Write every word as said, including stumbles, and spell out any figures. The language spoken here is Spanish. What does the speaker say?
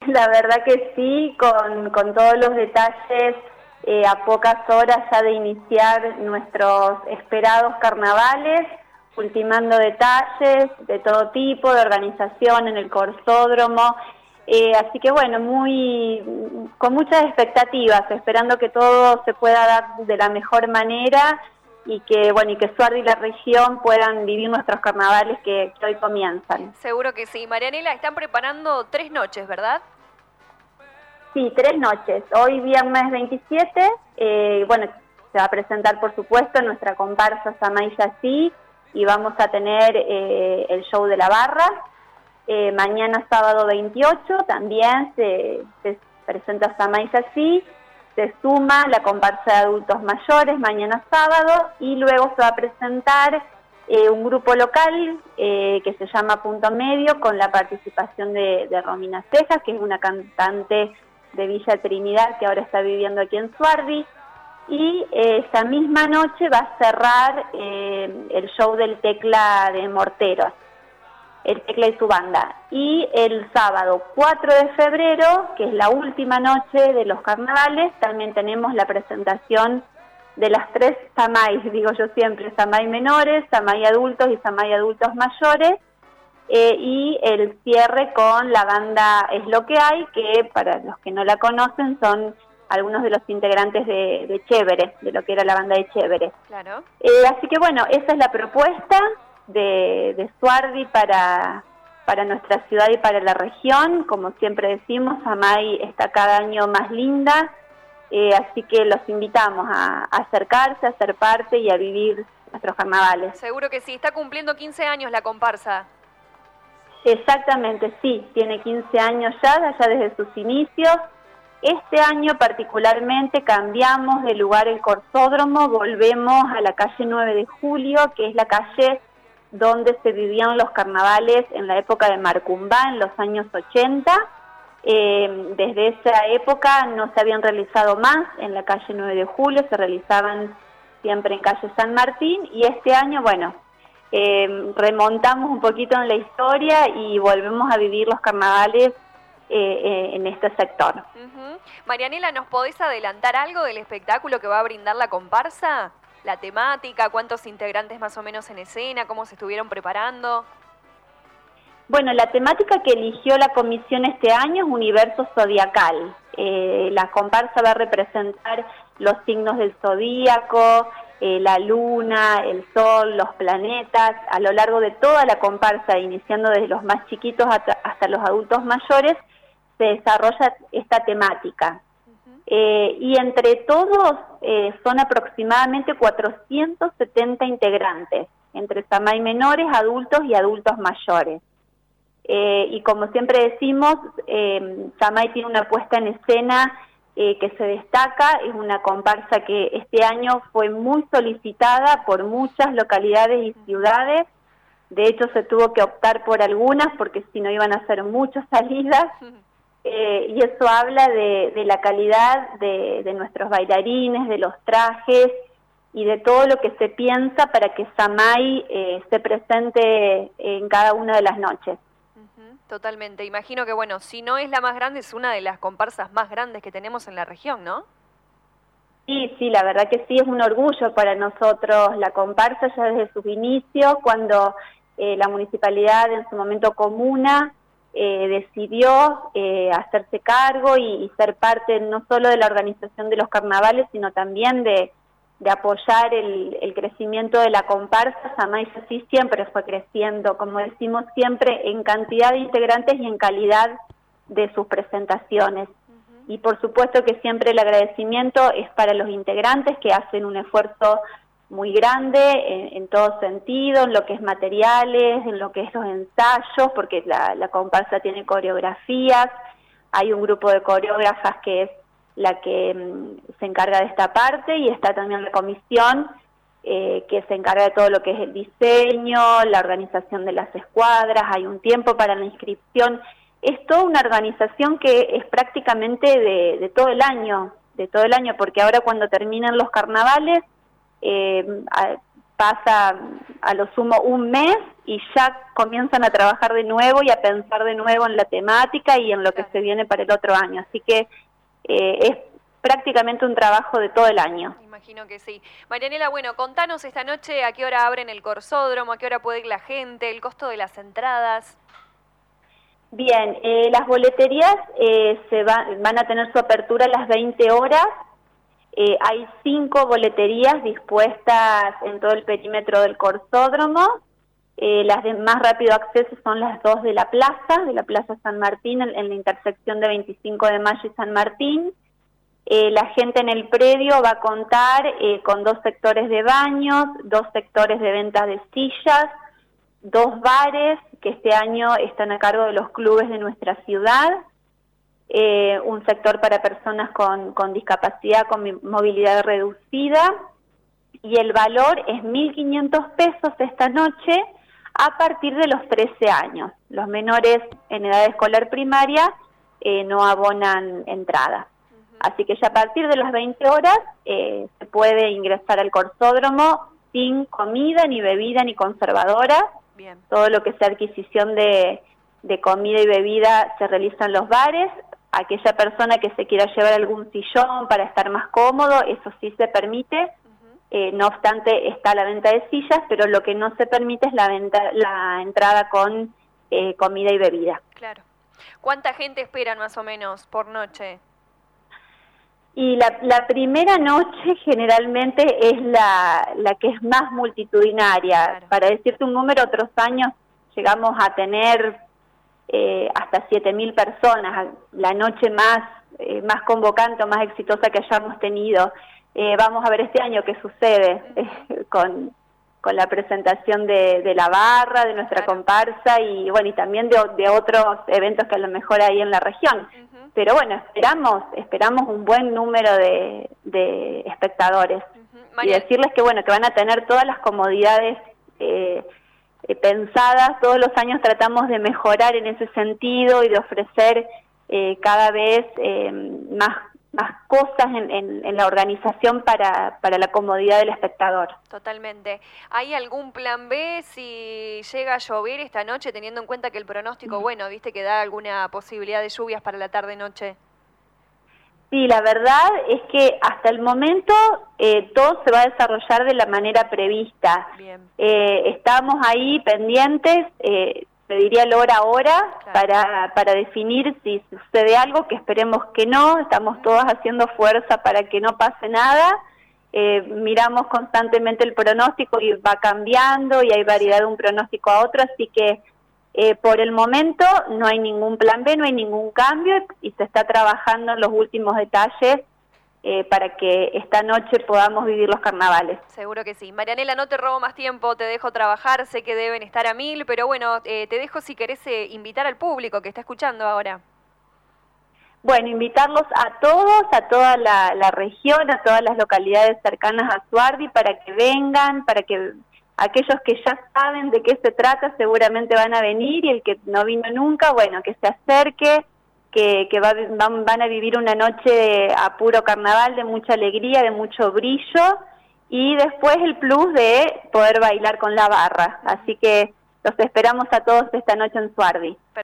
la verdad que sí, con, con todos los detalles, eh, a pocas horas ya de iniciar nuestros esperados carnavales, ultimando detalles de todo tipo, de organización en el Corsódromo, eh, así que bueno, muy con muchas expectativas, esperando que todo se pueda dar de la mejor manera y que bueno y que Suardi y la región puedan vivir nuestros carnavales que, que hoy comienzan. Seguro que sí. Marianela, están preparando tres noches, ¿verdad? Sí, tres noches. Hoy viernes veintisiete, eh, bueno, se va a presentar por supuesto nuestra comparsa Samay Yací y vamos a tener eh, el show de la barra. Eh, mañana sábado veintiocho también se, se presenta Samay Yací. Se suma la comparsa de adultos mayores mañana sábado y luego se va a presentar eh, un grupo local eh, que se llama Punto Medio con la participación de, de Romina Cejas, que es una cantante de Villa Trinidad que ahora está viviendo aquí en Suardi. Y eh, esa misma noche va a cerrar eh, el show del Tecla de Morteros, el Tecla y su banda. Y el sábado cuatro de febrero, que es la última noche de los carnavales, también tenemos la presentación de las tres Samay, digo yo siempre, Samay menores, Samay adultos y Samay adultos mayores, eh, y el cierre con la banda Es Lo Que Hay, que para los que no la conocen son algunos de los integrantes de, de Chévere, de lo que era la banda de Chévere. Claro. Eh, así que bueno, esa es la propuesta de, de Suardi para, para nuestra ciudad y para la región. Como siempre decimos, Samay está cada año más linda, eh, así que los invitamos a, a acercarse, a ser parte y a vivir nuestros carnavales. Seguro que sí, está cumpliendo quince años la comparsa. Exactamente, sí, tiene quince años ya, ya desde sus inicios. Este año particularmente cambiamos de lugar el Corsódromo, volvemos a la calle nueve de julio, que es la calle donde se vivían los carnavales en la época de Marcumbá, en los años ochenta. Eh, desde esa época no se habían realizado más en la calle nueve de julio, se realizaban siempre en calle San Martín, y este año, bueno, eh, remontamos un poquito en la historia y volvemos a vivir los carnavales Eh, eh, en este sector. Uh-huh. Marianela, ¿nos podés adelantar algo del espectáculo que va a brindar la comparsa? ¿La temática? ¿Cuántos integrantes más o menos en escena? ¿Cómo se estuvieron preparando? Bueno, la temática que eligió la comisión este año es Universo Zodiacal. Eh, la comparsa va a representar los signos del zodíaco, eh, la luna, el sol, los planetas. A lo largo de toda la comparsa, iniciando desde los más chiquitos hasta, hasta los adultos mayores, se desarrolla esta temática. Uh-huh. eh, y entre todos eh, son aproximadamente cuatrocientos setenta integrantes, entre Samay menores, adultos y adultos mayores. Eh, y como siempre decimos, eh, Samay tiene una puesta en escena eh, que se destaca, es una comparsa que este año fue muy solicitada por muchas localidades y ciudades. De hecho se tuvo que optar por algunas porque si no iban a ser muchas salidas. Eh, y eso habla de, de la calidad de, de nuestros bailarines, de los trajes y de todo lo que se piensa para que Samay eh, esté presente en cada una de las noches. Uh-huh, totalmente. Imagino que, bueno, si no es la más grande, es una de las comparsas más grandes que tenemos en la región, ¿no? Sí, sí, la verdad que sí, es un orgullo para nosotros la comparsa ya desde sus inicios, cuando eh, la municipalidad, en su momento comuna, Eh, decidió eh, hacerse cargo y, y ser parte no solo de la organización de los carnavales, sino también de, de apoyar el, el crecimiento de la comparsa. Samay Yací siempre fue creciendo, como decimos siempre, en cantidad de integrantes y en calidad de sus presentaciones. Uh-huh. Y por supuesto que siempre el agradecimiento es para los integrantes que hacen un esfuerzo muy grande en, en todo sentido, en lo que es materiales, en lo que es los ensayos, porque la, la comparsa tiene coreografías, hay un grupo de coreógrafas que es la que mmm, se encarga de esta parte, y está también la comisión eh, que se encarga de todo lo que es el diseño, la organización de las escuadras, hay un tiempo para la inscripción. Es toda una organización que es prácticamente de, de todo el año, de todo el año, porque ahora cuando terminan los carnavales, Eh, a, pasa a lo sumo un mes y ya comienzan a trabajar de nuevo y a pensar de nuevo en la temática y en lo que se viene para el otro año. Así que eh, es prácticamente un trabajo de todo el año. Imagino que sí. Marianela, bueno, contanos esta noche a qué hora abren el Corsódromo, a qué hora puede ir la gente, el costo de las entradas. Bien, eh, las boleterías eh, se va, van a tener su apertura a las veinte horas. Eh, hay cinco boleterías dispuestas en todo el perímetro del Corsódromo. Eh, las de más rápido acceso son las dos de la plaza, de la Plaza San Martín, en, en la intersección de veinticinco de mayo y San Martín. Eh, la gente en el predio va a contar eh, con dos sectores de baños, dos sectores de venta de sillas, dos bares que este año están a cargo de los clubes de nuestra ciudad, eh, un sector para personas con, con discapacidad, con movilidad reducida, y el valor es mil quinientos pesos esta noche a partir de los trece años. Los menores en edad escolar primaria eh, no abonan entrada. Así que ya a partir de las veinte horas eh, se puede ingresar al Corsódromo sin comida, ni bebida, ni conservadora. Bien. Todo lo que sea adquisición de, de comida y bebida se realiza en los bares. Aquella persona que se quiera llevar algún sillón para estar más cómodo, eso sí se permite. Uh-huh. eh, no obstante, está la venta de sillas, pero lo que no se permite es la, venta, la entrada con eh, comida y bebida. Claro. ¿Cuánta gente esperan más o menos por noche? Y la, la primera noche generalmente es la, la que es más multitudinaria. Claro. Para decirte un número, otros años llegamos a tener eh, hasta siete mil personas, la noche más, eh, más convocante o más exitosa que hayamos tenido. Eh, vamos a ver este año qué sucede eh, con, con la presentación de, de la barra, de nuestra claro. comparsa y bueno y también de, de otros eventos que a lo mejor hay en la región. Uh-huh. Pero bueno, esperamos esperamos un buen número de, de espectadores. Uh-huh. Y decirles que bueno que van a tener todas las comodidades eh, eh, pensadas. Todos los años tratamos de mejorar en ese sentido y de ofrecer eh, cada vez eh, más más cosas en, en, en la organización para, para la comodidad del espectador. Totalmente. ¿Hay algún plan B si llega a llover esta noche, teniendo en cuenta que el pronóstico, mm. bueno, viste que da alguna posibilidad de lluvias para la tarde-noche? Sí, la verdad es que hasta el momento eh, todo se va a desarrollar de la manera prevista. Bien. Eh, estamos ahí pendientes, eh, te diría el hora a hora, claro. para, para definir si sucede algo, que esperemos que no. Estamos todos haciendo fuerza para que no pase nada. Eh, miramos constantemente el pronóstico y va cambiando y hay variedad de un pronóstico a otro, así que eh, por el momento no hay ningún plan B, no hay ningún cambio y se está trabajando en los últimos detalles Eh, para que esta noche podamos vivir los carnavales. Seguro que sí. Marianela, no te robo más tiempo, te dejo trabajar, sé que deben estar a mil, pero bueno, eh, te dejo si querés eh, invitar al público que está escuchando ahora. Bueno, invitarlos a todos, a toda la, la región, a todas las localidades cercanas a Suardi para que vengan, para que aquellos que ya saben de qué se trata seguramente van a venir y el que no vino nunca, bueno, que se acerque, que, que va, van, van a vivir una noche a puro carnaval de mucha alegría, de mucho brillo y después el plus de poder bailar con la barra. Así que los esperamos a todos esta noche en Suardi.